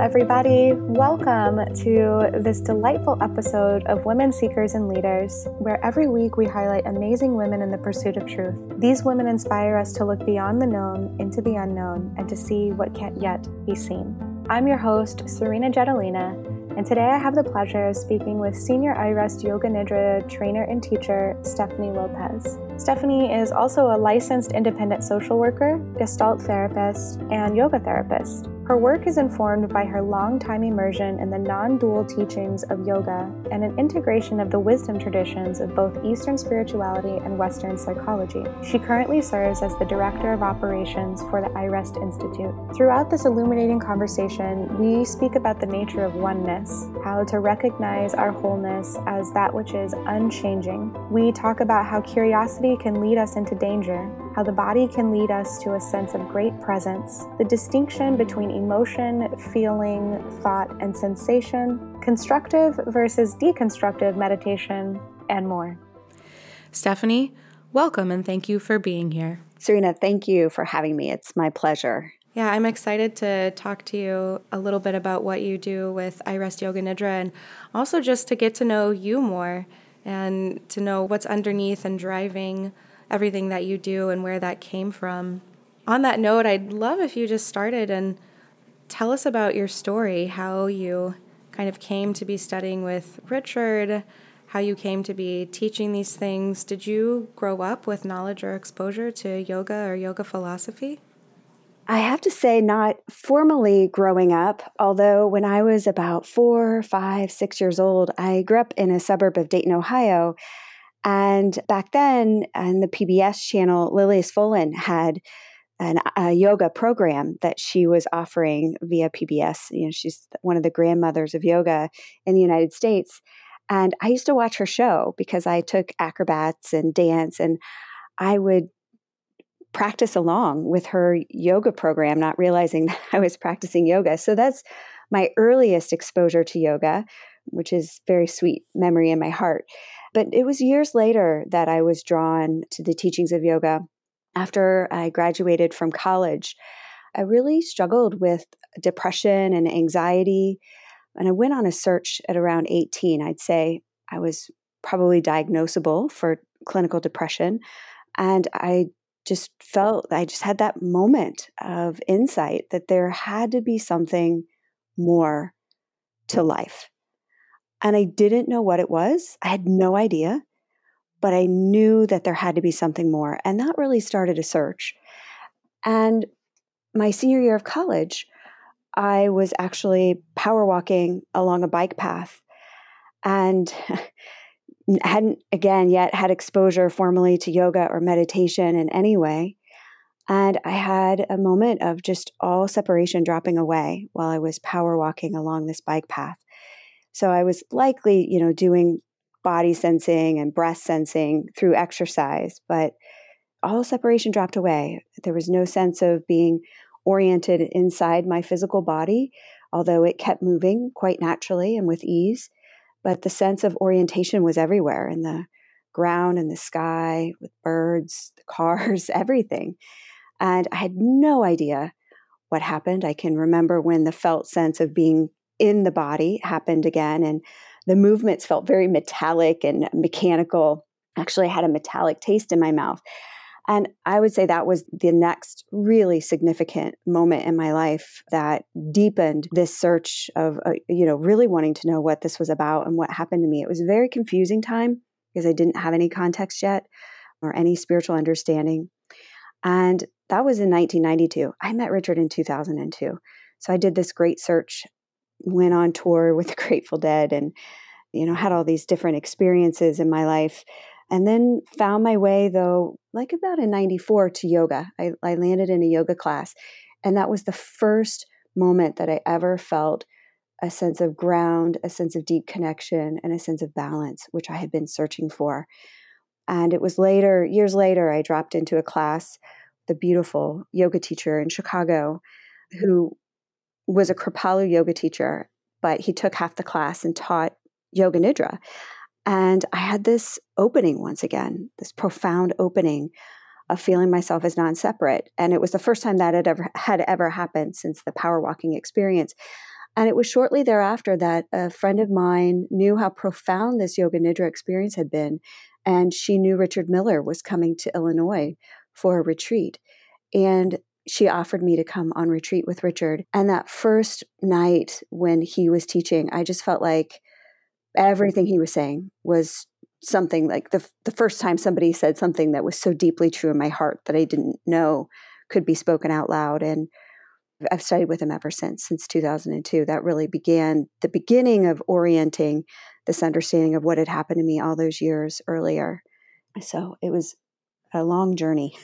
everybody. Welcome to this delightful episode of Women Seekers and Leaders, where every week we highlight amazing women in the pursuit of truth. These women inspire us to look beyond the known into the unknown and to see what can't yet be seen. I'm your host, Serena Jedalina, and today I have the pleasure of speaking with Senior iRest Yoga Nidra trainer and teacher, Stephanie Lopez. Stephanie is also a licensed independent social worker, Gestalt therapist, and yoga therapist. Her work is informed by her long-time immersion in the non-dual teachings of yoga and an integration of the wisdom traditions of both Eastern spirituality and Western psychology. She currently serves as the Director of Operations for the iRest Institute. Throughout this illuminating conversation, we speak about the nature of oneness, how to recognize our wholeness as that which is unchanging. We talk about how curiosity can lead us into danger, how the body can lead us to a sense of great presence, the distinction between emotion, feeling, thought, and sensation, constructive versus deconstructive meditation, and more. Stephanie, welcome and thank you for being here. Serena, thank you for having me. It's my pleasure. Yeah, I'm excited to talk to you a little bit about what you do with iRest Yoga Nidra and also just to get to know you more and to know what's underneath and driving everything that you do and where that came from. On that note, I'd love if you just started and tell us about your story, how you kind of came to be studying with Richard, how you came to be teaching these things. Did you grow up with knowledge or exposure to yoga or yoga philosophy? I have to say, not formally growing up, although when I was about 4, 5, 6 years old, I grew up in a suburb of Dayton, Ohio. And back then, on the PBS channel, Lily Sfolin had a yoga program that she was offering via PBS. You know, she's one of the grandmothers of yoga in the United States. And I used to watch her show because I took acrobats and dance, and I would practice along with her yoga program, not realizing that I was practicing yoga. So that's my earliest exposure to yoga, which is very sweet memory in my heart. But it was years later that I was drawn to the teachings of yoga. After I graduated from college, I really struggled with depression and anxiety. And I went on a search at around 18. I'd say I was probably diagnosable for clinical depression. And I just had that moment of insight that there had to be something more to life. And I didn't know what it was. I had no idea, but I knew that there had to be something more. And that really started a search. And my senior year of college, I was actually power walking along a bike path and hadn't again yet had exposure formally to yoga or meditation in any way. And I had a moment of just all separation dropping away while I was power walking along this bike path. So I was likely, doing body sensing and breath sensing through exercise, but all separation dropped away. There was no sense of being oriented inside my physical body, although it kept moving quite naturally and with ease. But the sense of orientation was everywhere in the ground and the sky, with birds, the cars, everything. And I had no idea what happened. I can remember when the felt sense of being in the body happened again, and the movements felt very metallic and mechanical. Actually, I had a metallic taste in my mouth. And I would say that was the next really significant moment in my life that deepened this search of, really wanting to know what this was about and what happened to me. It was a very confusing time because I didn't have any context yet or any spiritual understanding. And that was in 1992. I met Richard in 2002. So I did this great search, went on tour with the Grateful Dead and, had all these different experiences in my life. And then found my way, though, like about in 94 to yoga. I landed in a yoga class. And that was the first moment that I ever felt a sense of ground, a sense of deep connection, and a sense of balance, which I had been searching for. And it was years later, I dropped into a class, the beautiful yoga teacher in Chicago, who was a Kripalu yoga teacher, but he took half the class and taught Yoga Nidra. And I had this opening once again, this profound opening of feeling myself as non-separate. And it was the first time that had ever happened since the power walking experience. And it was shortly thereafter that a friend of mine knew how profound this Yoga Nidra experience had been. And she knew Richard Miller was coming to Illinois for a retreat. And she offered me to come on retreat with Richard. And that first night when he was teaching, I just felt like everything he was saying was something like the first time somebody said something that was so deeply true in my heart that I didn't know could be spoken out loud. And I've studied with him ever since 2002. That really began the beginning of orienting this understanding of what had happened to me all those years earlier. So it was a long journey.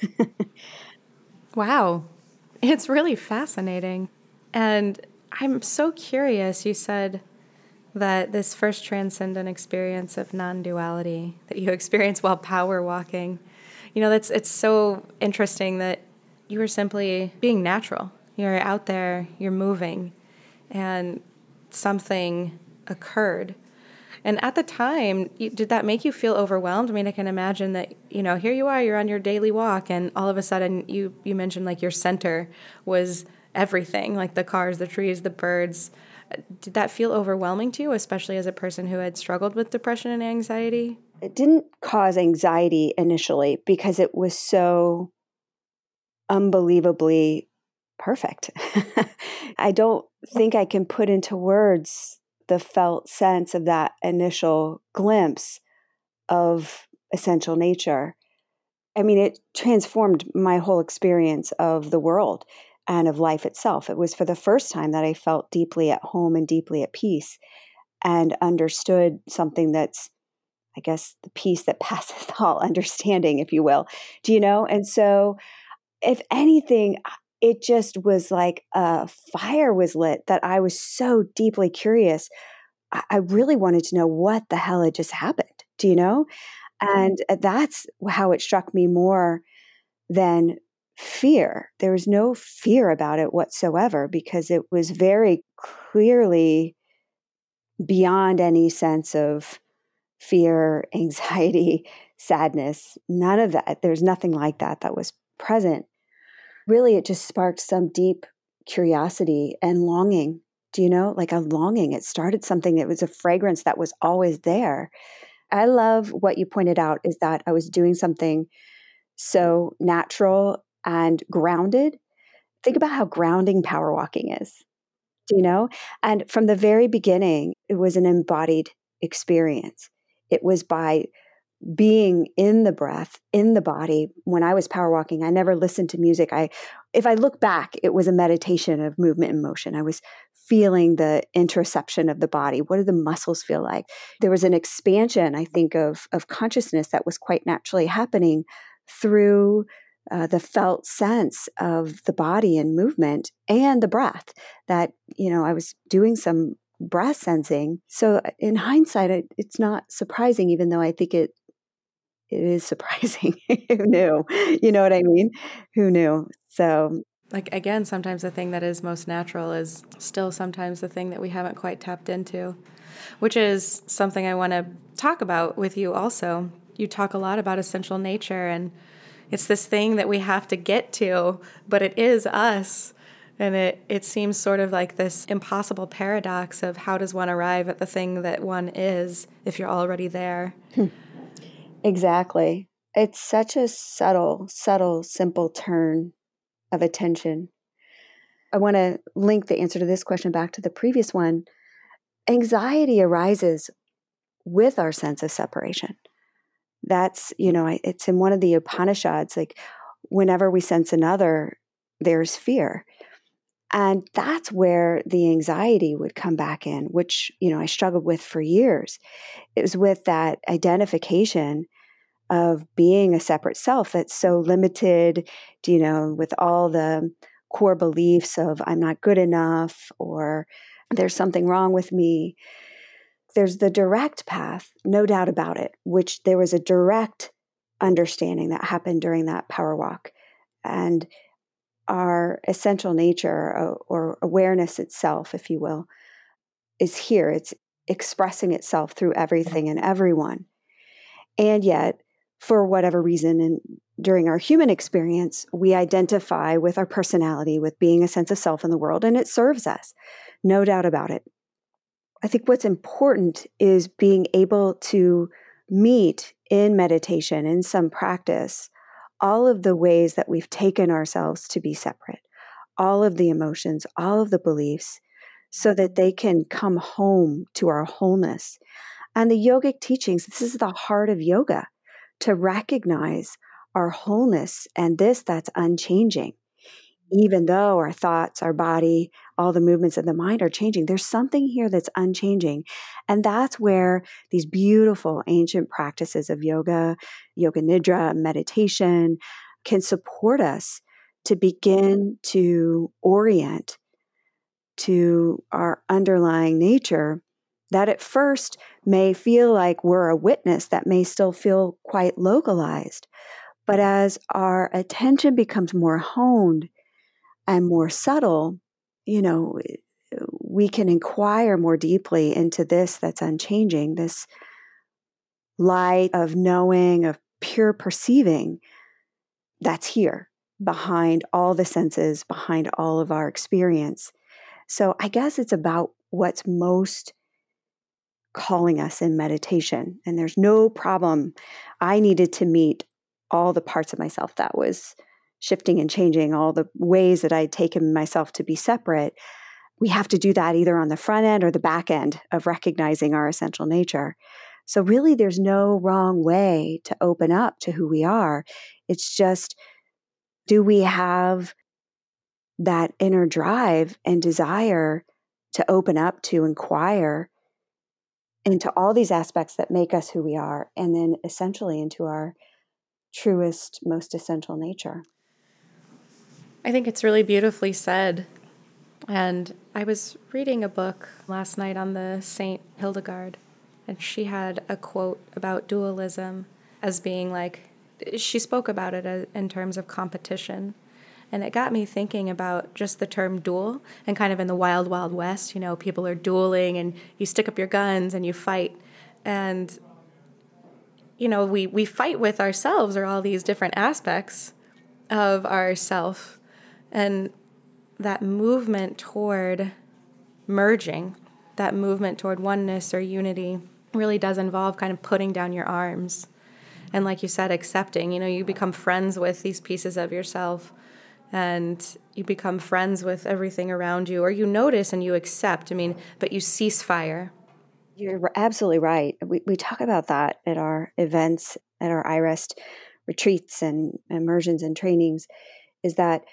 Wow. It's really fascinating. And I'm so curious, you said that this first transcendent experience of non-duality that you experienced while power walking, it's so interesting that you were simply being natural. You're out there, you're moving, and something occurred. And at the time, did that make you feel overwhelmed? I mean, I can imagine that, here you are, you're on your daily walk, and all of a sudden you mentioned like your center was everything, like the cars, the trees, the birds. Did that feel overwhelming to you, especially as a person who had struggled with depression and anxiety? It didn't cause anxiety initially because it was so unbelievably perfect. I don't think I can put into words the felt sense of that initial glimpse of essential nature. I mean, it transformed my whole experience of the world and of life itself. It was for the first time that I felt deeply at home and deeply at peace and understood something that's, I guess, the peace that passeth all understanding, if you will. Do you know? And so, if anything, it just was like a fire was lit that I was so deeply curious. I really wanted to know what the hell had just happened. Do you know? And that's how it struck me more than fear. There was no fear about it whatsoever because it was very clearly beyond any sense of fear, anxiety, sadness, none of that. There's nothing like that was present. Really, it just sparked some deep curiosity and longing. Do you know? Like a longing. It started something that was a fragrance that was always there. I love what you pointed out is that I was doing something so natural and grounded. Think about how grounding power walking is. Do you know? And from the very beginning, it was an embodied experience. It was by being in the breath, in the body. When I was power walking, I never listened to music. If I look back, it was a meditation of movement and motion. I was feeling the interoception of the body. What do the muscles feel like? There was an expansion, I think, of consciousness that was quite naturally happening through the felt sense of the body and movement and the breath that, I was doing some breath sensing. So in hindsight, it's not surprising, even though I think it is surprising. Who knew? You know what I mean? Who knew? So, like, again, sometimes the thing that is most natural is still sometimes the thing that we haven't quite tapped into, which is something I want to talk about with you also. You talk a lot about essential nature, and it's this thing that we have to get to, but it is us. And it seems sort of like this impossible paradox of how does one arrive at the thing that one is if you're already there? Exactly. It's such a subtle, simple turn of attention. I want to link the answer to this question back to the previous one. Anxiety arises with our sense of separation. That's, it's in one of the Upanishads, like whenever we sense another, there's fear. And that's where the anxiety would come back in, which, I struggled with for years. It was with that identification of being a separate self that's so limited, with all the core beliefs of I'm not good enough or there's something wrong with me. There's the direct path, no doubt about it, which there was a direct understanding that happened during that power walk. And our essential nature or awareness itself, if you will, is here. It's expressing itself through everything and everyone. And yet, for whatever reason, and during our human experience, we identify with our personality, with being a sense of self in the world, and it serves us, no doubt about it. I think what's important is being able to meet in meditation, in some practice, all of the ways that we've taken ourselves to be separate, all of the emotions, all of the beliefs, so that they can come home to our wholeness. And the yogic teachings, this is the heart of yoga, to recognize our wholeness and that's unchanging. Even though our thoughts, our body, all the movements of the mind are changing, there's something here that's unchanging. And that's where these beautiful ancient practices of yoga, yoga nidra, meditation can support us to begin to orient to our underlying nature that at first may feel like we're a witness, that may still feel quite localized. But as our attention becomes more honed and more subtle, we can inquire more deeply into this that's unchanging, this light of knowing, of pure perceiving that's here behind all the senses, behind all of our experience. So I guess it's about what's most calling us in meditation. And there's no problem. I needed to meet all the parts of myself that was shifting and changing, all the ways that I'd taken myself to be separate. We have to do that either on the front end or the back end of recognizing our essential nature. So really, there's no wrong way to open up to who we are. It's just, do we have that inner drive and desire to open up, to inquire into all these aspects that make us who we are, and then essentially into our truest, most essential nature? I think it's really beautifully said. And I was reading a book last night on the Saint Hildegard, and she had a quote about dualism as being like, she spoke about it in terms of competition. And it got me thinking about just the term duel, and kind of in the wild, wild west, people are dueling and you stick up your guns and you fight. And, we fight with ourselves, or all these different aspects of ourself. And that movement toward merging, that movement toward oneness or unity really does involve kind of putting down your arms. And like you said, accepting, you become friends with these pieces of yourself, and you become friends with everything around you, or you notice and you accept, but you cease fire. You're absolutely right. We talk about that at our events, at our iRest retreats and immersions and trainings, is that,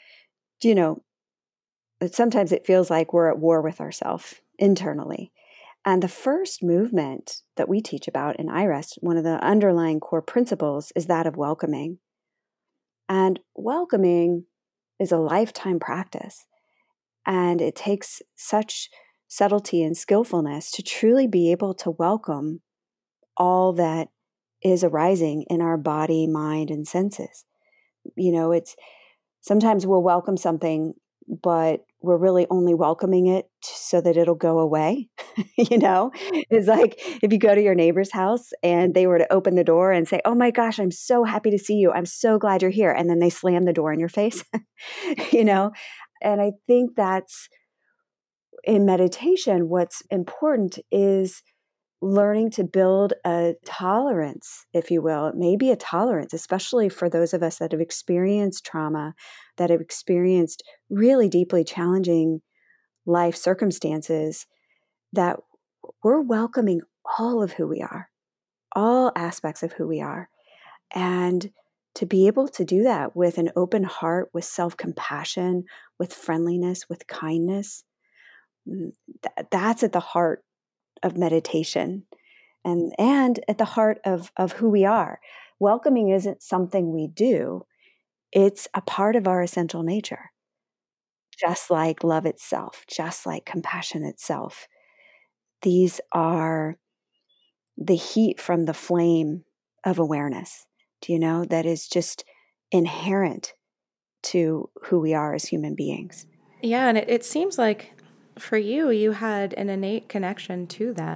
that sometimes it feels like we're at war with ourselves internally. And the first movement that we teach about in iRest, one of the underlying core principles, is that of welcoming. And welcoming is a lifetime practice. And it takes such subtlety and skillfulness to truly be able to welcome all that is arising in our body, mind, and senses. It's sometimes we'll welcome something, but we're really only welcoming it so that it'll go away. It's like if you go to your neighbor's house and they were to open the door and say, "Oh my gosh, I'm so happy to see you. I'm so glad you're here." And then they slam the door in your face, And I think that's, in meditation, what's important is learning to build a tolerance, if you will. It may be a tolerance, especially for those of us that have experienced trauma, that have experienced really deeply challenging life circumstances, that we're welcoming all of who we are, all aspects of who we are. And to be able to do that with an open heart, with self-compassion, with friendliness, with kindness, that's at the heart of meditation and at the heart of who we are. Welcoming isn't something we do. It's a part of our essential nature, just like love itself, just like compassion itself. These are the heat from the flame of awareness, that is just inherent to who we are as human beings. Yeah, and it seems like for you had an innate connection to that.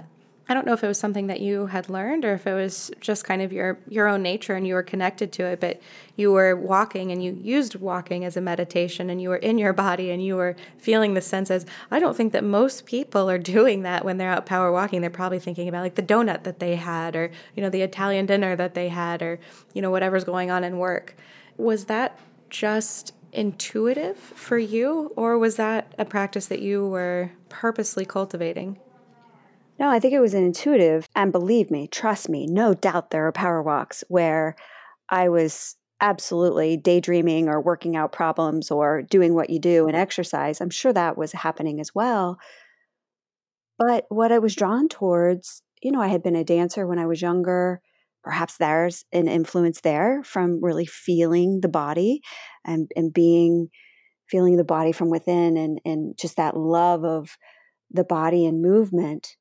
I don't know if it was something that you had learned or if it was just kind of your own nature and you were connected to it, but you were walking and you used walking as a meditation and you were in your body and you were feeling the senses. I don't think that most people are doing that when they're out power walking. They're probably thinking about like the donut that they had or, the Italian dinner that they had or, whatever's going on in work. Was that just intuitive for you, or was that a practice that you were purposely cultivating? No, I think it was an intuitive, and believe me, trust me, no doubt there are power walks where I was absolutely daydreaming or working out problems or doing what you do in exercise. I'm sure that was happening as well. But what I was drawn towards, I had been a dancer when I was younger. Perhaps there's an influence there from really feeling the body and feeling the body from within and just that love of the body and movement.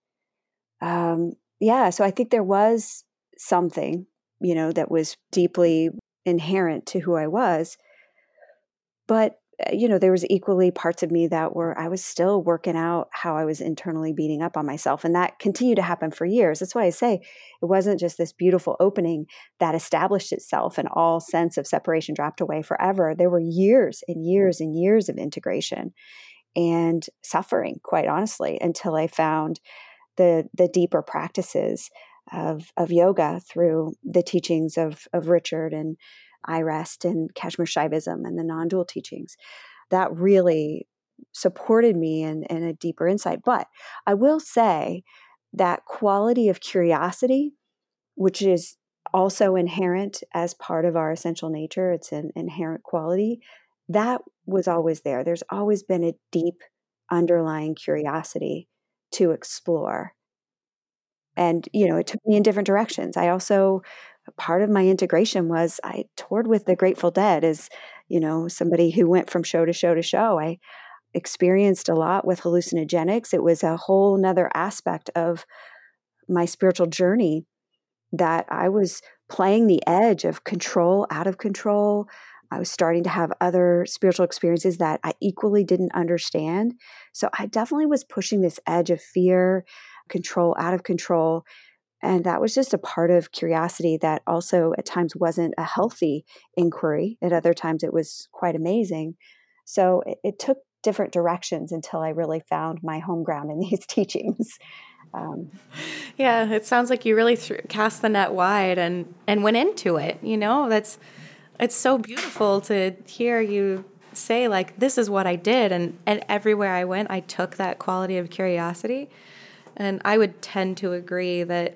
So I think there was something, that was deeply inherent to who I was. But, there was equally parts of me I was still working out how I was internally beating up on myself. And that continued to happen for years. That's why I say it wasn't just this beautiful opening that established itself and all sense of separation dropped away forever. There were years and years and years of integration and suffering, quite honestly, until I found the deeper practices of yoga through the teachings of Richard and I Rest and Kashmir Shaivism and the non-dual teachings. That really supported me in a deeper insight. But I will say that quality of curiosity, which is also inherent as part of our essential nature, it's an inherent quality, that was always there. There's always been a deep underlying curiosity to explore. And, it took me in different directions. Part of my integration was I toured with the Grateful Dead as, somebody who went from show to show to show. I experienced a lot with hallucinogenics. It was a whole nother aspect of my spiritual journey that I was playing the edge of control, out of control. I was starting to have other spiritual experiences that I equally didn't understand. So I definitely was pushing this edge of fear, control, out of control. And that was just a part of curiosity that also at times wasn't a healthy inquiry. At other times it was quite amazing. So it took different directions until I really found my home ground in these teachings. Yeah, it sounds like you really cast the net wide and went into it. It's so beautiful to hear you say like, this is what I did. And everywhere I went, I took that quality of curiosity. And I would tend to agree that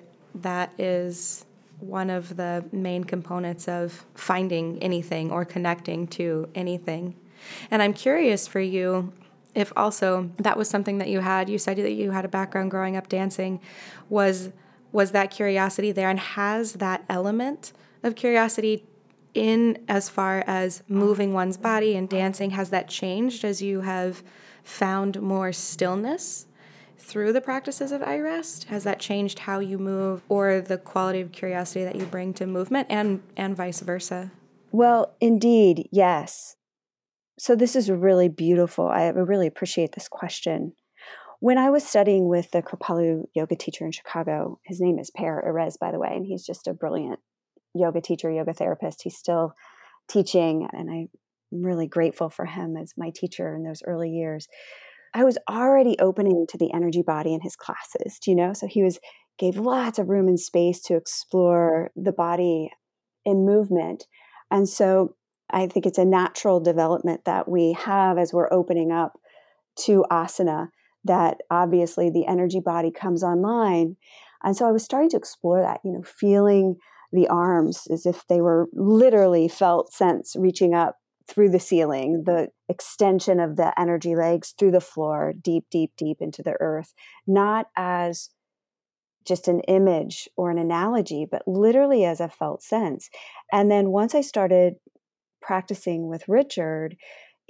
is one of the main components of finding anything or connecting to anything. And I'm curious for you if also that was something that you said that you had a background growing up dancing. Was that curiosity there, and has that element of curiosity in as far as moving one's body and dancing, has that changed as you have found more stillness through the practices of I Rest? Has that changed how you move or the quality of curiosity that you bring to movement and vice versa? Well, indeed, yes. So this is really beautiful. I really appreciate this question. When I was studying with the Kripalu yoga teacher in Chicago, his name is Per Erez, by the way, and he's just a brilliant yoga teacher, yoga therapist. He's still teaching, and I'm really grateful for him as my teacher in those early years. I was already opening to the energy body in his classes, so he gave lots of room and space to explore the body in movement. And so I think it's a natural development that we have as we're opening up to asana, that obviously the energy body comes online. And so I was starting to explore that, feeling the arms as if they were literally felt sense reaching up through the ceiling, the extension of the energy legs through the floor, deep, deep, deep into the earth, not as just an image or an analogy, but literally as a felt sense. And then once I started practicing with Richard,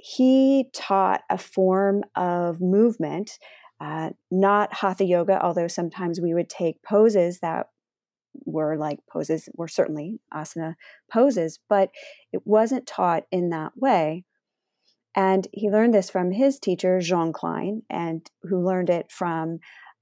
he taught a form of movement, not hatha yoga, although sometimes we would take poses that were certainly asana poses, but it wasn't taught in that way. And he learned this from his teacher, Jean Klein, and who learned it from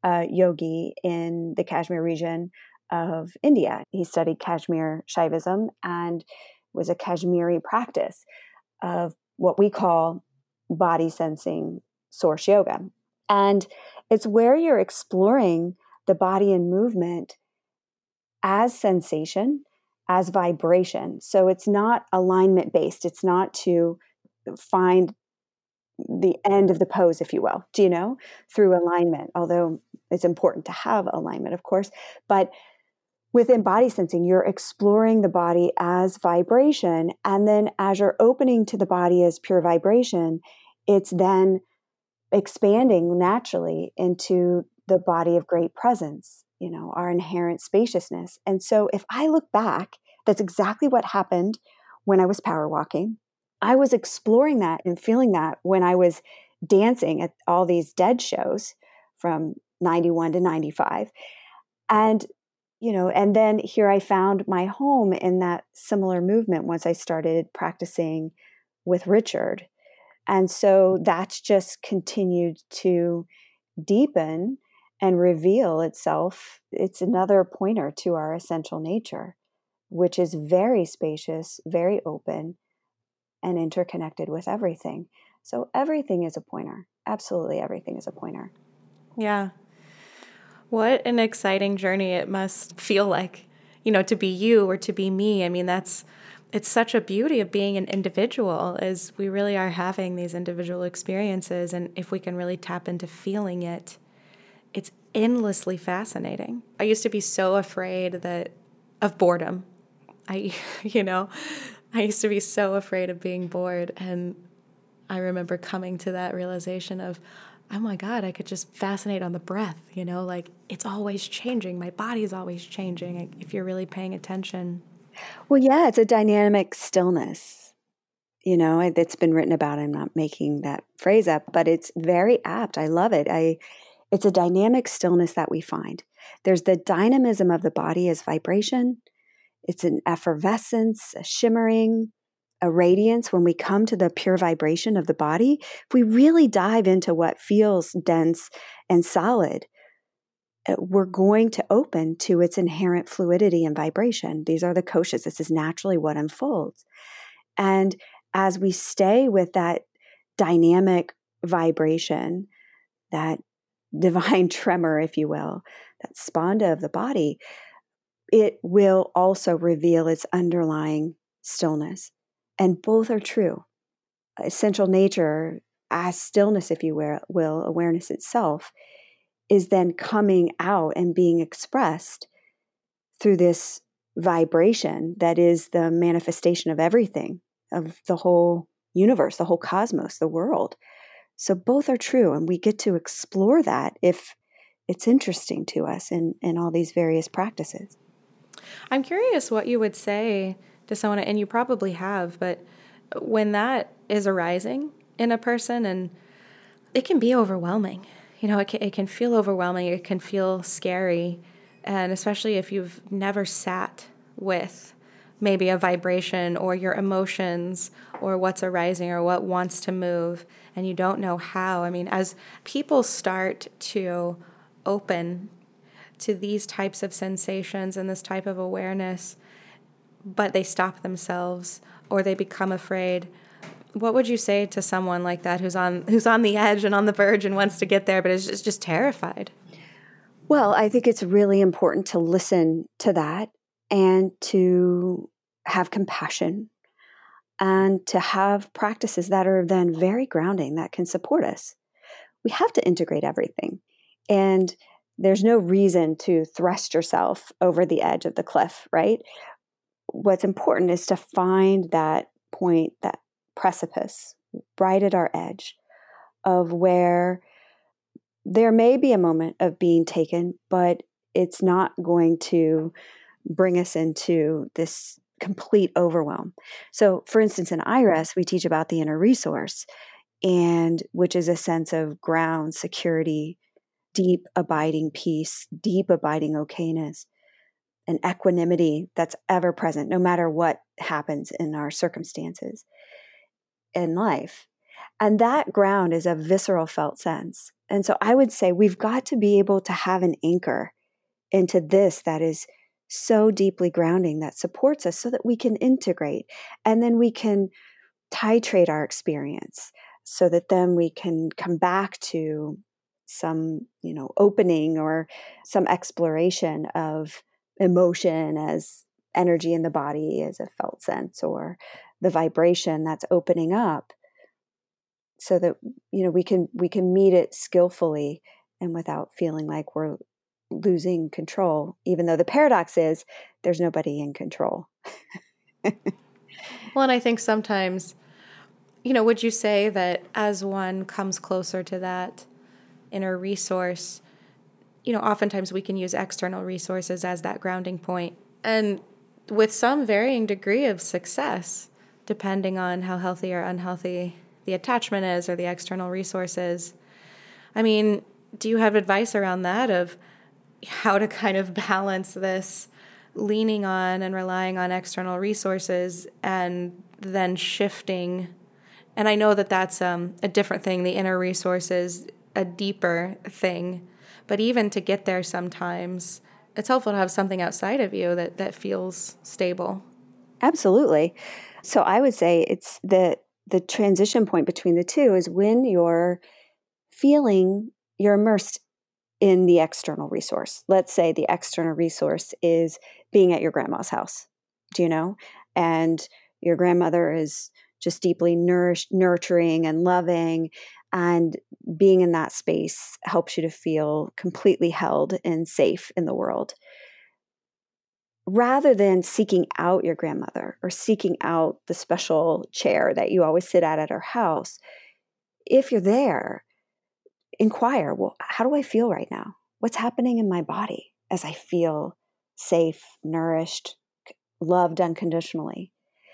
a yogi in the Kashmir region of India. He studied Kashmir Shaivism and was a Kashmiri practice of what we call body sensing source yoga. And it's where you're exploring the body and movement as sensation, as vibration. So it's not alignment based. It's not to find the end of the pose, if you will, through alignment, although it's important to have alignment, of course. But within body sensing, you're exploring the body as vibration. And then as you're opening to the body as pure vibration, it's then expanding naturally into the body of great presence, our inherent spaciousness. And so if I look back, that's exactly what happened when I was power walking. I was exploring that and feeling that when I was dancing at all these Dead shows from 91 to 95. And, and then here I found my home in that similar movement once I started practicing with Richard. And so that's just continued to deepen and reveal itself. It's another pointer to our essential nature, which is very spacious, very open, and interconnected with everything. So everything is a pointer. Absolutely everything is a pointer. Yeah. What an exciting journey it must feel like, to be you or to be me. I mean, it's such a beauty of being an individual, is we really are having these individual experiences. And if we can really tap into feeling it, it's endlessly fascinating. I used to be so afraid of boredom. I used to be so afraid of being bored. And I remember coming to that realization of, oh my God, I could just fascinate on the breath, like it's always changing. My body's always changing if you're really paying attention. Well, yeah, it's a dynamic stillness. It's been written about. I'm not making that phrase up, but it's very apt. I love it. It's a dynamic stillness that we find. There's the dynamism of the body as vibration. It's an effervescence, a shimmering, a radiance. When we come to the pure vibration of the body, if we really dive into what feels dense and solid, we're going to open to its inherent fluidity and vibration. These are the koshas. This is naturally what unfolds. And as we stay with that dynamic vibration, that divine tremor, if you will, that spanda of the body, it will also reveal its underlying stillness. And both are true. Essential nature, as stillness, if you will, awareness itself, is then coming out and being expressed through this vibration that is the manifestation of everything, of the whole universe, the whole cosmos, the world. So both are true, and we get to explore that if it's interesting to us in all these various practices. I'm curious what you would say to someone, and you probably have, but when that is arising in a person, and it can be overwhelming. It can feel overwhelming. It can feel scary. And especially if you've never sat with maybe a vibration or your emotions or what's arising or what wants to move, and you don't know how. I mean, as people start to open to these types of sensations and this type of awareness, but they stop themselves or they become afraid, what would you say to someone like that who's on the edge and on the verge and wants to get there but is just terrified? Well, I think it's really important to listen to that and to have compassion and to have practices that are then very grounding, that can support us. We have to integrate everything. And there's no reason to thrust yourself over the edge of the cliff, right? What's important is to find that point, that precipice right at our edge of where there may be a moment of being taken, but it's not going to bring us into this complete overwhelm. So, for instance, in IRES, we teach about the inner resource, and which is a sense of ground, security, deep abiding peace, deep abiding okayness, and equanimity that's ever present, no matter what happens in our circumstances in life. And that ground is a visceral felt sense. And so I would say we've got to be able to have an anchor into this that is so deeply grounding, that supports us so that we can integrate, and then we can titrate our experience so that then we can come back to some, opening or some exploration of emotion as energy in the body, as a felt sense, or the vibration that's opening up, so that we can meet it skillfully and without feeling like we're losing control, even though the paradox is there's nobody in control. Well, and I think sometimes, would you say that as one comes closer to that inner resource, oftentimes we can use external resources as that grounding point, and with some varying degree of success, depending on how healthy or unhealthy the attachment is or the external resources. I mean, do you have advice around that of how to kind of balance this leaning on and relying on external resources and then shifting? And I know that that's a different thing. The inner resource is a deeper thing. But even to get there sometimes, it's helpful to have something outside of you that feels stable. Absolutely. So I would say it's the transition point between the two is when you're immersed in the external resource. Let's say the external resource is being at your grandma's house, and your grandmother is just deeply nurturing and loving, and being in that space helps you to feel completely held and safe in the world. Rather than seeking out your grandmother or seeking out the special chair that you always sit at her house, if you're there, inquire, well, how do I feel right now? What's happening in my body as I feel safe, nourished, loved unconditionally?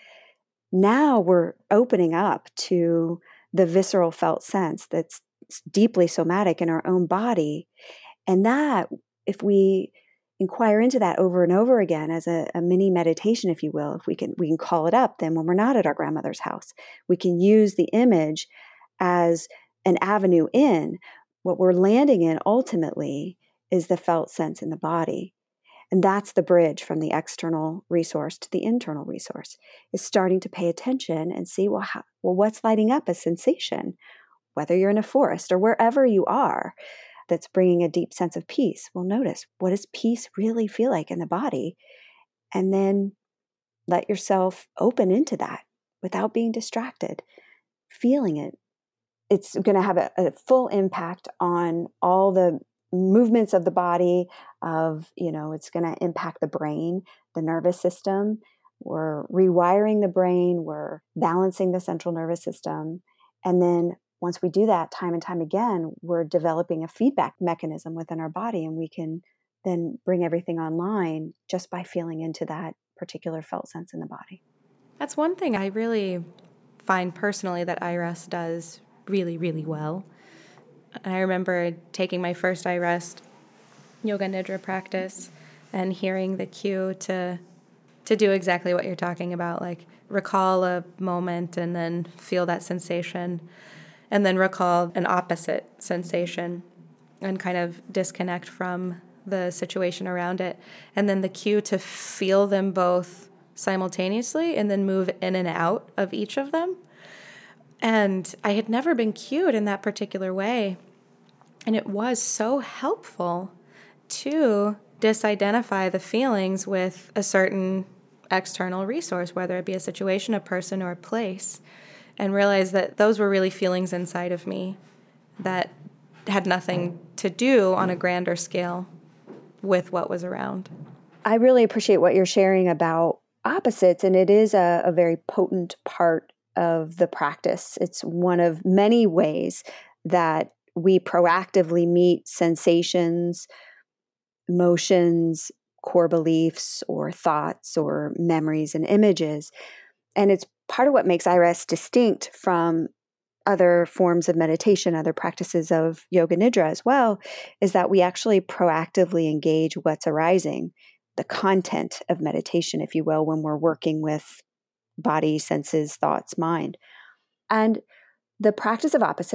Now we're opening up to the visceral felt sense that's deeply somatic in our own body. And that, if we inquire into that over and over again as a mini meditation, if you will, if we can call it up, then when we're not at our grandmother's house, we can use the image as an avenue in. What we're landing in ultimately is the felt sense in the body. And that's the bridge from the external resource to the internal resource, is starting to pay attention and see, what's lighting up a sensation, whether you're in a forest or wherever you are, that's bringing a deep sense of peace. Well, notice, what does peace really feel like in the body? And then let yourself open into that without being distracted, feeling it. It's going to have a full impact on all the movements of the body, it's going to impact the brain, the nervous system. We're rewiring the brain, we're balancing the central nervous system. And then once we do that time and time again, we're developing a feedback mechanism within our body, and we can then bring everything online just by feeling into that particular felt sense in the body. That's one thing I really find personally that iRest does really, really well. And I remember taking my first iRest Yoga Nidra practice and hearing the cue to do exactly what you're talking about, like recall a moment and then feel that sensation, and then recall an opposite sensation and kind of disconnect from the situation around it. And then the cue to feel them both simultaneously and then move in and out of each of them. And I had never been cued in that particular way. And it was so helpful to disidentify the feelings with a certain external resource, whether it be a situation, a person, or a place, and realize that those were really feelings inside of me that had nothing to do on a grander scale with what was around. I really appreciate what you're sharing about opposites, and it is a very potent part of the practice. It's one of many ways that we proactively meet sensations, emotions, core beliefs, or thoughts, or memories and images. And it's part of what makes iRest distinct from other forms of meditation, other practices of Yoga Nidra as well, is that we actually proactively engage what's arising, the content of meditation, if you will, when we're working with body, senses, thoughts, mind. And the practice of opposites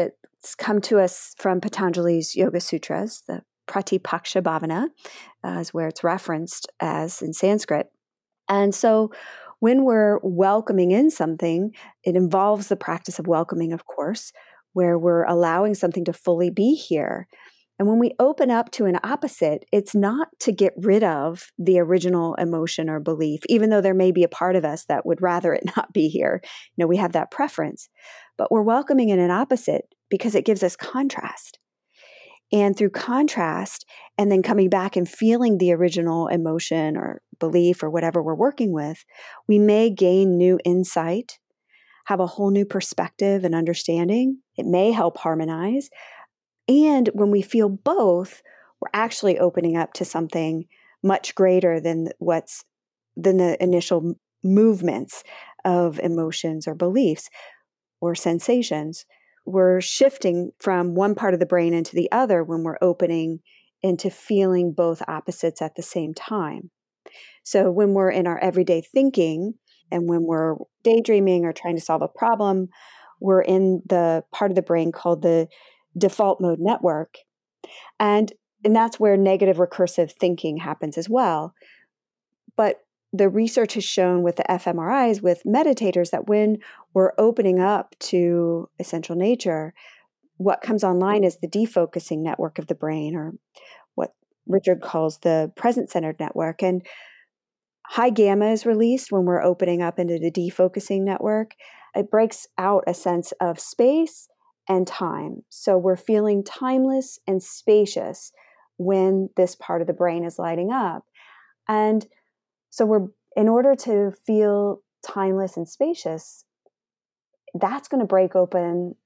It's come to us from Patanjali's Yoga Sutras. The Pratipaksha Bhavana is where it's referenced as in Sanskrit. And so when we're welcoming in something, it involves the practice of welcoming, of course, where we're allowing something to fully be here. And when we open up to an opposite, it's not to get rid of the original emotion or belief, even though there may be a part of us that would rather it not be here. We have that preference. But we're welcoming in an opposite because it gives us contrast. And through contrast, and then coming back and feeling the original emotion or belief or whatever we're working with, we may gain new insight, have a whole new perspective and understanding. It may help harmonize. And when we feel both, we're actually opening up to something much greater than the initial movements of emotions or beliefs or sensations. We're shifting from one part of the brain into the other when we're opening into feeling both opposites at the same time. So when we're in our everyday thinking and when we're daydreaming or trying to solve a problem, we're in the part of the brain called the default mode network. And that's where negative recursive thinking happens as well. But the research has shown with the fMRIs, with meditators, that when we're opening up to essential nature, what comes online is the defocusing network of the brain, or what Richard calls the present-centered network. And high gamma is released when we're opening up into the defocusing network. It breaks out a sense of space and time. So we're feeling timeless and spacious when this part of the brain is lighting up. And so in order to feel timeless and spacious, that's going to break open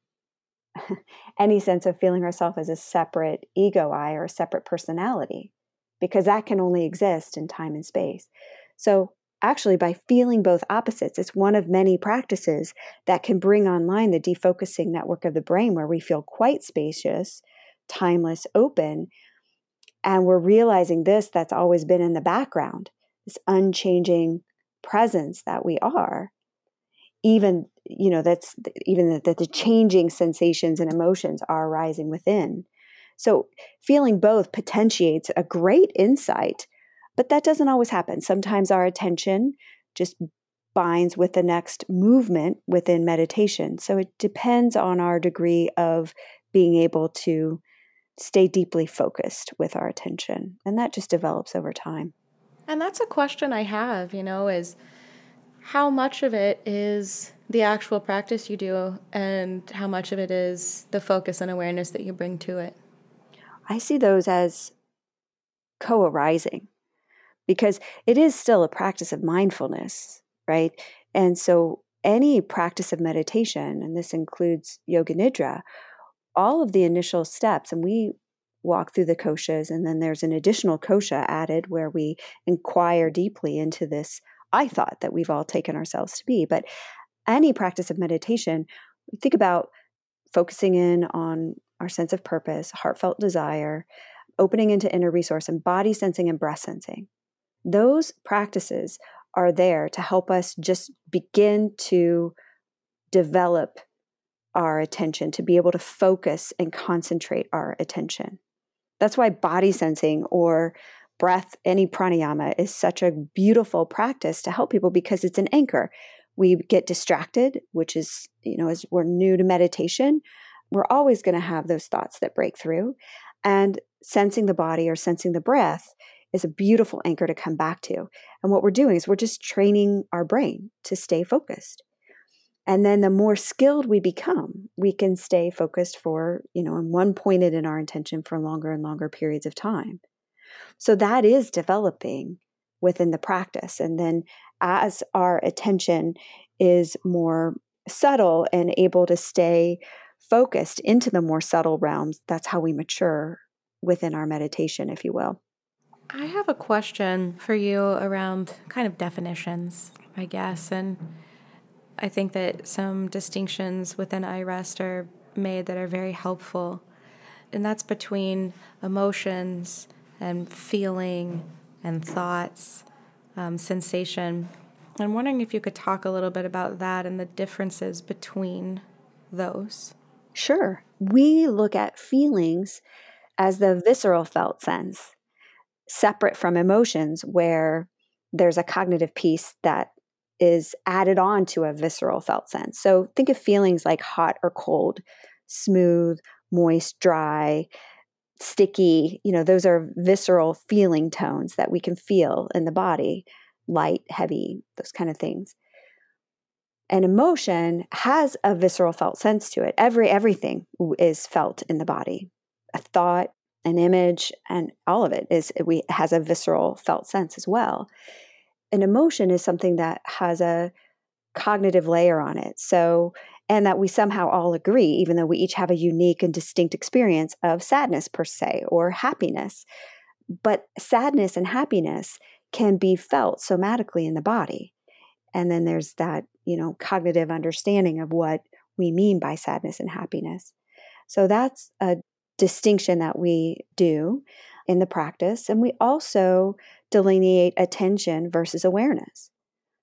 any sense of feeling ourselves as a separate ego I or a separate personality, because that can only exist in time and space. So actually, by feeling both opposites, it's one of many practices that can bring online the defocusing network of the brain, where we feel quite spacious, timeless, open, and we're realizing that's always been in the background, this unchanging presence that we are, even that the changing sensations and emotions are arising within. So feeling both potentiates a great insight, but that doesn't always happen. Sometimes our attention just binds with the next movement within meditation. So it depends on our degree of being able to stay deeply focused with our attention. And that just develops over time. And that's a question I have, is how much of it is the actual practice you do and how much of it is the focus and awareness that you bring to it? I see those as co-arising, because it is still a practice of mindfulness, right? And so any practice of meditation, and this includes Yoga Nidra, all of the initial steps, and we walk through the koshas, and then there's an additional kosha added where we inquire deeply into this I thought that we've all taken ourselves to be. But any practice of meditation, we think about focusing in on our sense of purpose, heartfelt desire, opening into inner resource, and body sensing and breath sensing. Those practices are there to help us just begin to develop our attention, to be able to focus and concentrate our attention. That's why body sensing or breath, any pranayama, is such a beautiful practice to help people, because it's an anchor. We get distracted, which is, as we're new to meditation, we're always going to have those thoughts that break through. And sensing the body or sensing the breath is a beautiful anchor to come back to. And what we're doing is we're just training our brain to stay focused. And then the more skilled we become, we can stay focused for, and one pointed in our intention for longer and longer periods of time. So that is developing within the practice. And then as our attention is more subtle and able to stay focused into the more subtle realms, that's how we mature within our meditation, if you will. I have a question for you around kind of definitions, I guess. And I think that some distinctions within iRest are made that are very helpful. And that's between emotions and feeling and thoughts, sensation. I'm wondering if you could talk a little bit about that and the differences between those. Sure. We look at feelings as the visceral felt sense, separate from emotions, where there's a cognitive piece that is added on to a visceral felt sense. So think of feelings like hot or cold, smooth, moist, dry, sticky. Those are visceral feeling tones that we can feel in the body, light, heavy, those kind of things. And emotion has a visceral felt sense to it. Everything is felt in the body. A thought, an image, and all of it has a visceral felt sense as well. An emotion is something that has a cognitive layer on it. And that we somehow all agree, even though we each have a unique and distinct experience of sadness per se, or happiness. But sadness and happiness can be felt somatically in the body. And then there's that, cognitive understanding of what we mean by sadness and happiness. So that's a distinction that we do in the practice. And we also delineate attention versus awareness.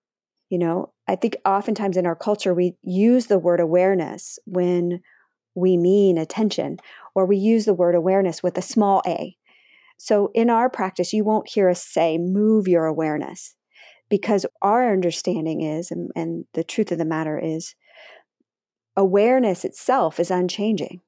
I think oftentimes in our culture, we use the word awareness when we mean attention, or we use the word awareness with a small a. So in our practice, you won't hear us say, move your awareness, because our understanding is, and the truth of the matter is, awareness itself is unchanging.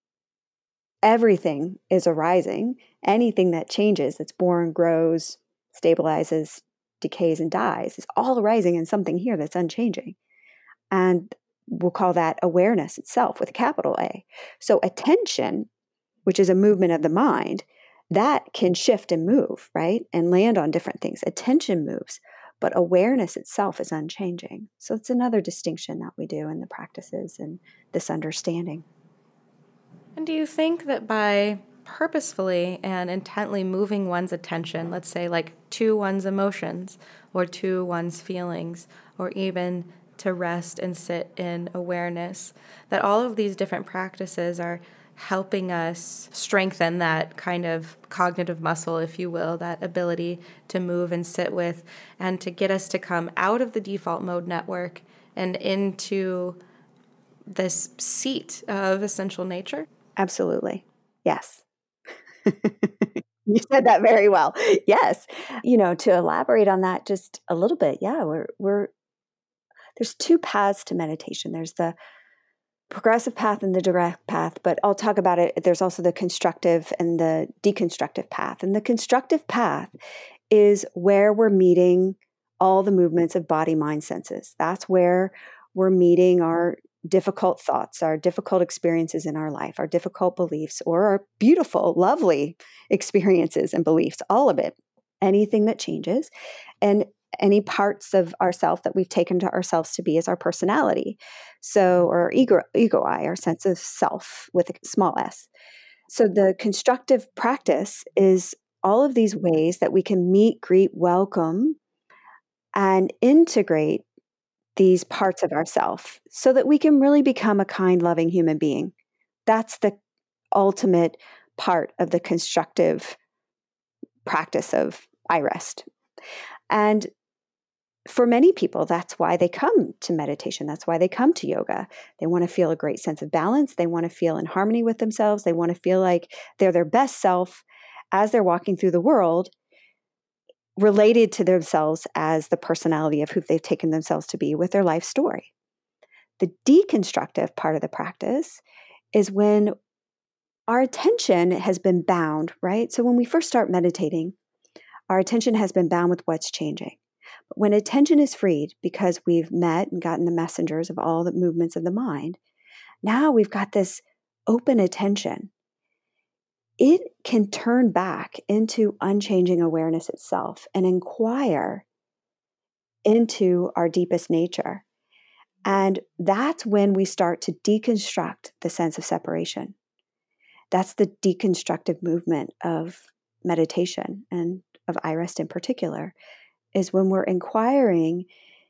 Everything is arising. Anything that changes, that's born, grows, stabilizes, decays, and dies, is all arising in something here that's unchanging. And we'll call that awareness itself with a capital A. So attention, which is a movement of the mind, that can shift and move, right? And land on different things. Attention moves, but awareness itself is unchanging. So it's another distinction that we do in the practices and this understanding. And do you think that by purposefully and intently moving one's attention, let's say like to one's emotions or to one's feelings, or even to rest and sit in awareness, that all of these different practices are helping us strengthen that kind of cognitive muscle, if you will, that ability to move and sit with, and to get us to come out of the default mode network and into this seat of essential nature? Absolutely. Yes. You said that very well. Yes. To elaborate on that just a little bit, there's two paths to meditation. There's the progressive path and the direct path, but I'll talk about it. There's also the constructive and the deconstructive path. And the constructive path is where we're meeting all the movements of body, mind, senses. That's where we're meeting our difficult thoughts, our difficult experiences in our life, our difficult beliefs, or our beautiful, lovely experiences and beliefs, all of it, anything that changes, and any parts of ourself that we've taken to ourselves to be as our personality. So, or ego I, our sense of self with a small s. So the constructive practice is all of these ways that we can meet, greet, welcome, and integrate these parts of ourself so that we can really become a kind, loving human being. That's the ultimate part of the constructive practice of iRest. And for many people, that's why they come to meditation. That's why they come to yoga. They want to feel a great sense of balance. They want to feel in harmony with themselves. They want to feel like they're their best self as they're walking through the world, related to themselves as the personality of who they've taken themselves to be with their life story. The deconstructive part of the practice is when our attention has been bound, right? So when we first start meditating, our attention has been bound with what's changing. But when attention is freed because we've met and gotten the messengers of all the movements of the mind, now we've got this open attention. It can turn back into unchanging awareness itself and inquire into our deepest nature. And that's when we start to deconstruct the sense of separation. That's the deconstructive movement of meditation and of iRest in particular, is when we're inquiring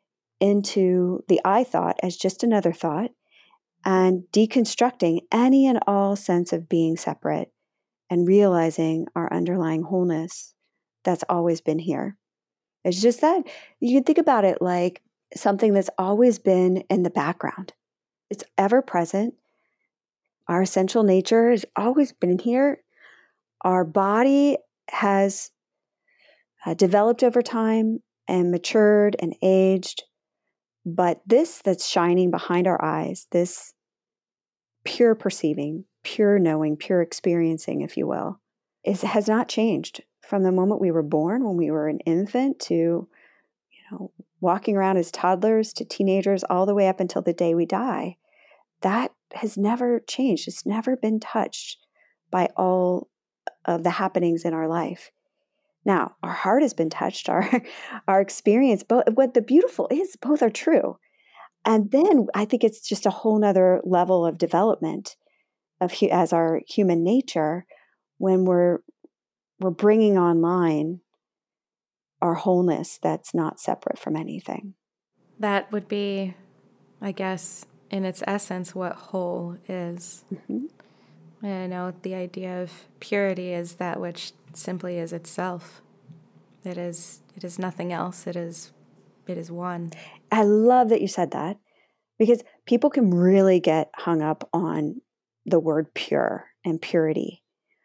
into the I thought as just another thought and deconstructing any and all sense of being separate and realizing our underlying wholeness that's always been here. It's just that you can think about it like something that's always been in the background. It's ever present. Our essential nature has always been here. Our body has developed over time and matured and aged. But this that's shining behind our eyes, this pure perceiving, pure knowing, pure experiencing, if you will, has not changed from the moment we were born, when we were an infant, to walking around as toddlers, to teenagers, all the way up until the day we die. That has never changed. It's never been touched by all of the happenings in our life. Now, our heart has been touched, our experience, but what the beautiful is, both are true. And then I think it's just a whole nother level of development as our human nature, when we're bringing online our wholeness that's not separate from anything. That would be, I guess, in its essence, what whole is. Mm-hmm. I know the idea of purity is that which simply is itself. It is nothing else. It is one. I love that you said that, because people can really get hung up on the word pure and purity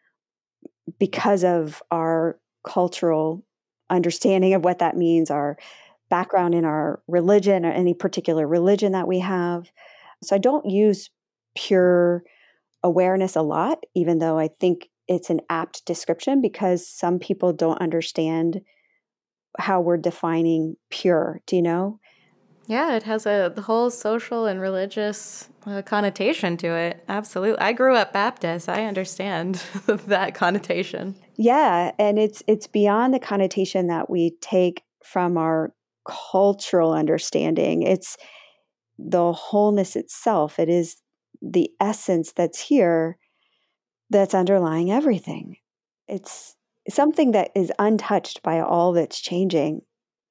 because of our cultural understanding of what that means, our background in our religion, or any particular religion that we have. So I don't use pure awareness a lot, even though I think it's an apt description, because some people don't understand how we're defining pure. Do you know? Yeah, it has the whole social and religious connotation to it. Absolutely. I grew up Baptist. I understand that connotation. Yeah, and it's beyond the connotation that we take from our cultural understanding. It's the wholeness itself. It is the essence that's here, that's underlying everything. It's something that is untouched by all that's changing.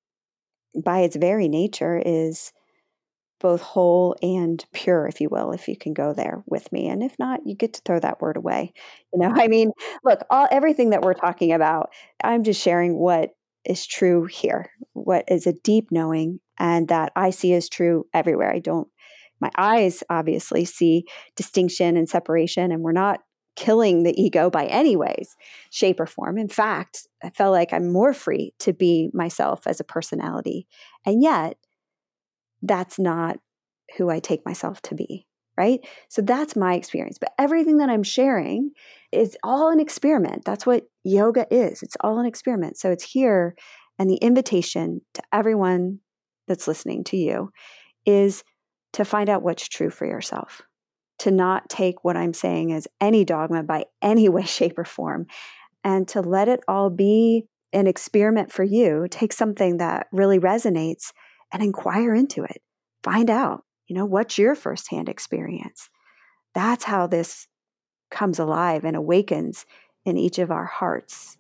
By its very nature is both whole and pure, if you will, if you can go there with me. And if not, you get to throw that word away. I mean, look, everything that we're talking about, I'm just sharing what is true here, what is a deep knowing, and that I see as true everywhere. My eyes obviously see distinction and separation, and we're not killing the ego by any ways, shape, or form. In fact, I felt like I'm more free to be myself as a personality. And yet, that's not who I take myself to be, right? So that's my experience. But everything that I'm sharing is all an experiment. That's what yoga is. It's all an experiment. So it's here. And the invitation to everyone that's listening to you is to find out what's true for yourself, to not take what I'm saying as any dogma by any way, shape, or form, and to let it all be an experiment for you. Take something that really resonates and inquire into it. Find out, what's your firsthand experience? That's how this comes alive and awakens in each of our hearts,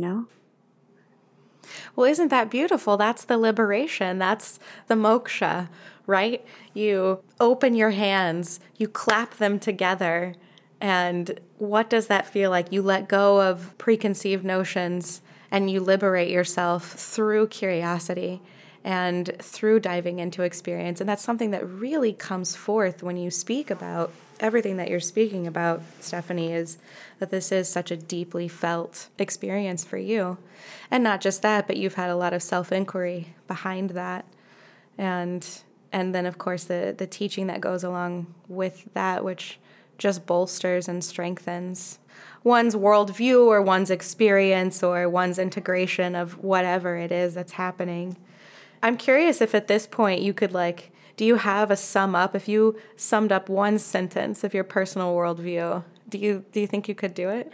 Well, isn't that beautiful? That's the liberation. That's the moksha, right? You open your hands, you clap them together, and what does that feel like? You let go of preconceived notions and you liberate yourself through curiosity and through diving into experience. And that's something that really comes forth when you speak about everything that you're speaking about, Stephanie, is that this is such a deeply felt experience for you. And not just that, but you've had a lot of self-inquiry behind that. And then, of course, the teaching that goes along with that, which just bolsters and strengthens one's worldview or one's experience or one's integration of whatever it is that's happening. I'm curious if at this point you could, do you have a sum up? If you summed up one sentence of your personal worldview, do you think you could do it?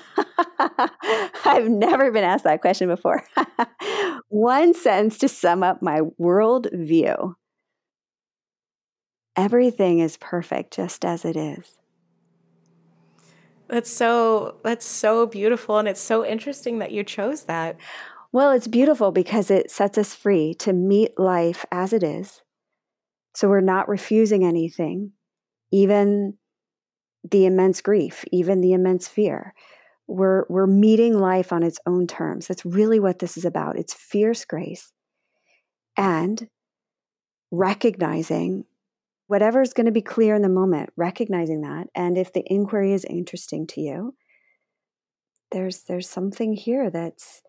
I've never been asked that question before. One sentence to sum up my worldview. Everything is perfect just as it is. That's so beautiful, and it's so interesting that you chose that. Well, it's beautiful because it sets us free to meet life as it is. So we're not refusing anything, even the immense grief, even the immense fear. We're meeting life on its own terms. That's really what this is about. It's fierce grace and recognizing whatever's going to be clear in the moment, recognizing that. And if the inquiry is interesting to you, there's something here that's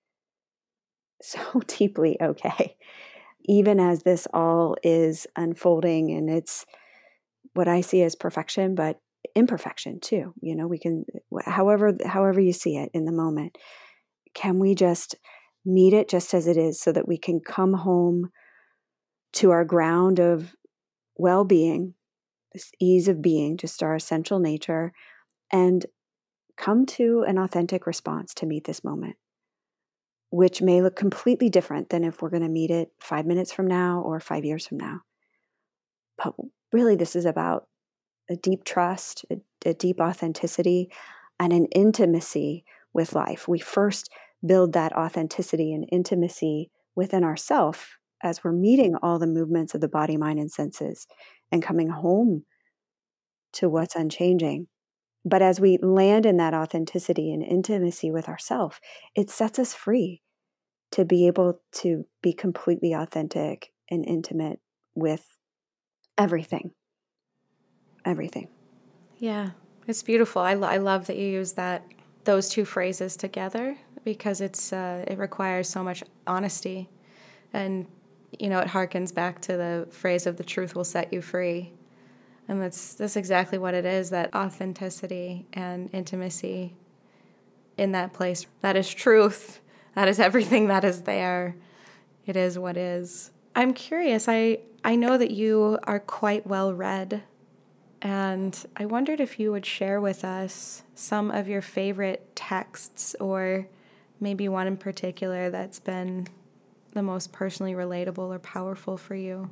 so deeply okay, even as this all is unfolding, and it's what I see as perfection, but imperfection too. We can, however you see it in the moment, can we just meet it just as it is so that we can come home to our ground of well-being, this ease of being, just our essential nature, and come to an authentic response to meet this moment, which may look completely different than if we're going to meet it 5 minutes from now or 5 years from now. But really, this is about a deep trust, a deep authenticity, and an intimacy with life. We first build that authenticity and intimacy within ourselves as we're meeting all the movements of the body, mind, and senses and coming home to what's unchanging. But as we land in that authenticity and intimacy with ourselves, it sets us free to be able to be completely authentic and intimate with everything. Everything. Yeah, it's beautiful. I love that you use those two phrases together, because it requires so much honesty, and it harkens back to the phrase of the truth will set you free, and that's exactly what it is. That authenticity and intimacy in that place, that is truth. That is everything that is there. It is what is. I'm curious. I know that you are quite well read. And I wondered if you would share with us some of your favorite texts, or maybe one in particular that's been the most personally relatable or powerful for you.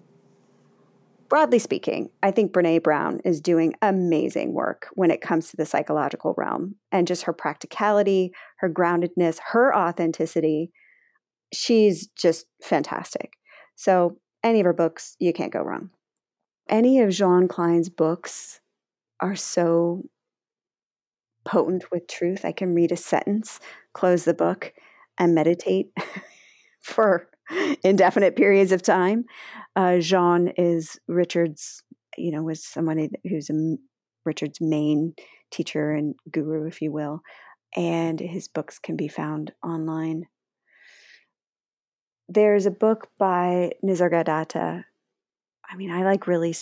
Broadly speaking, I think Brené Brown is doing amazing work when it comes to the psychological realm, and just her practicality, her groundedness, her authenticity. She's just fantastic. So any of her books, you can't go wrong. Any of Jean Klein's books are so potent with truth. I can read a sentence, close the book, and meditate for indefinite periods of time. Jean is Richard's, was somebody who's Richard's main teacher and guru, if you will. And his books can be found online. There's a book by Nisargadatta. I like really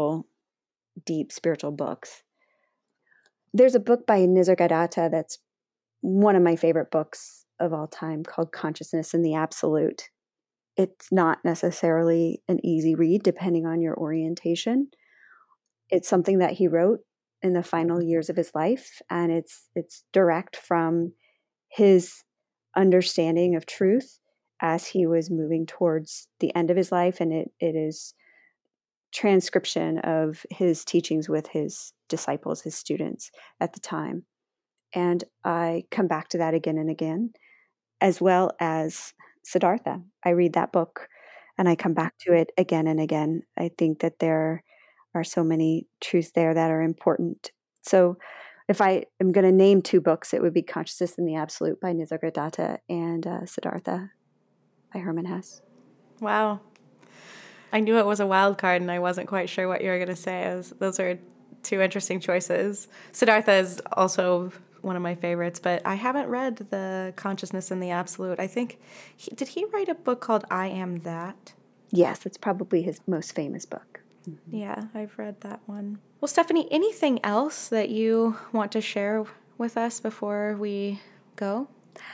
deep spiritual books. There's a book by Nisargadatta that's one of my favorite books of all time, called Consciousness in the Absolute. It's not necessarily an easy read, depending on your orientation. It's something that he wrote in the final years of his life, and it's direct from his understanding of truth as he was moving towards the end of his life, and it is transcription of his teachings with his disciples, his students at the time. And I come back to that again and again, as well as Siddhartha. I read that book and I come back to it again and again. I think that there are so many truths there that are important. So if I am going to name two books, it would be Consciousness in the Absolute by Nisargadatta and Siddhartha by Hermann Hesse. Wow. I knew it was a wild card, and I wasn't quite sure what you were going to say. Those are two interesting choices. Siddhartha is also one of my favorites, but I haven't read the Consciousness in the Absolute. I think, did he write a book called I Am That? Yes, it's probably his most famous book. Mm-hmm. Yeah, I've read that one. Well, Stephanie, anything else that you want to share with us before we go?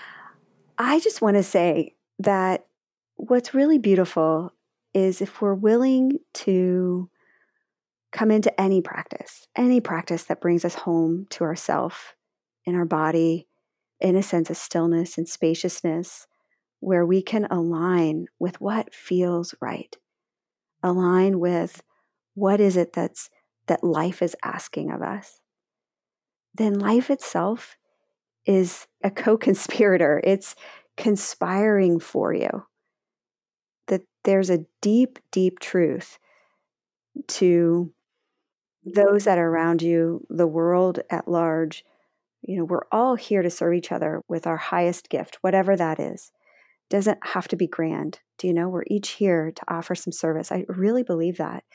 I just want to say that what's really beautiful is if we're willing to come into any practice that brings us home to ourself, in our body, in a sense of stillness and spaciousness, where we can align with what feels right, align with what is it that life is asking of us, then life itself is a co-conspirator. It's conspiring for you. That there's a deep, deep truth to those that are around you, the world at large. We're all here to serve each other with our highest gift, whatever that is. Doesn't have to be grand. We're each here to offer some service. I really believe that.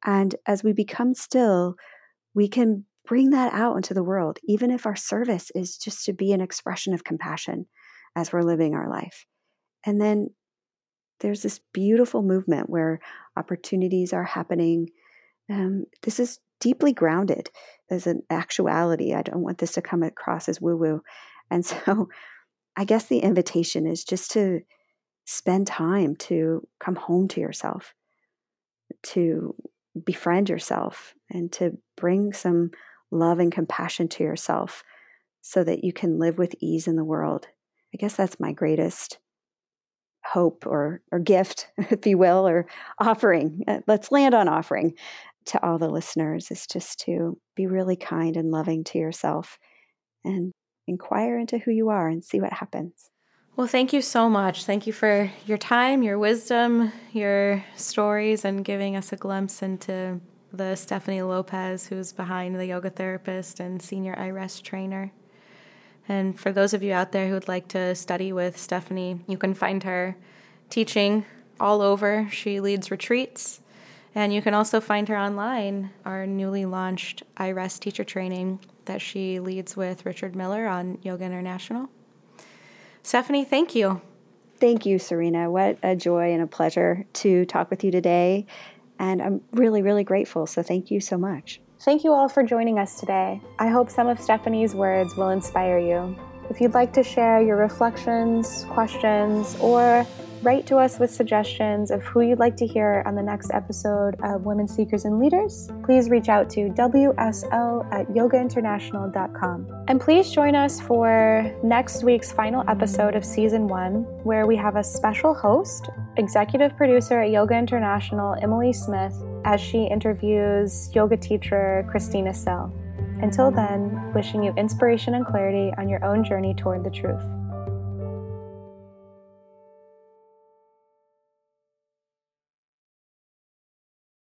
And as we become still, we can bring that out into the world, even if our service is just to be an expression of compassion as we're living our life. And then there's this beautiful movement where opportunities are happening. This is deeply grounded. There's an actuality. I don't want this to come across as woo-woo. And so I guess the invitation is just to spend time to come home to yourself, to befriend yourself, and to bring some love and compassion to yourself so that you can live with ease in the world. I guess that's my greatest hope or gift, if you will, or offering. Let's land on offering to all the listeners, is just to be really kind and loving to yourself and inquire into who you are and see what happens. Well, thank you so much. Thank you for your time, your wisdom, your stories, and giving us a glimpse into the Stephanie Lopez who's behind the yoga therapist and senior iRest trainer. And for those of you out there who would like to study with Stephanie, you can find her teaching all over. She leads retreats. And you can also find her online, our newly launched iRest teacher training that she leads with Richard Miller on Yoga International. Stephanie, thank you. Thank you, Serena. What a joy and a pleasure to talk with you today. And I'm really, really grateful. So thank you so much. Thank you all for joining us today. I hope some of Stephanie's words will inspire you. If you'd like to share your reflections, questions, or write to us with suggestions of who you'd like to hear on the next episode of Women Seekers and Leaders, please reach out to wsl@yogainternational.com. And please join us for next week's final episode of Season 1, where we have a special host, executive producer at Yoga International, Emily Smith, as she interviews yoga teacher Christina Sell. Until then, wishing you inspiration and clarity on your own journey toward the truth.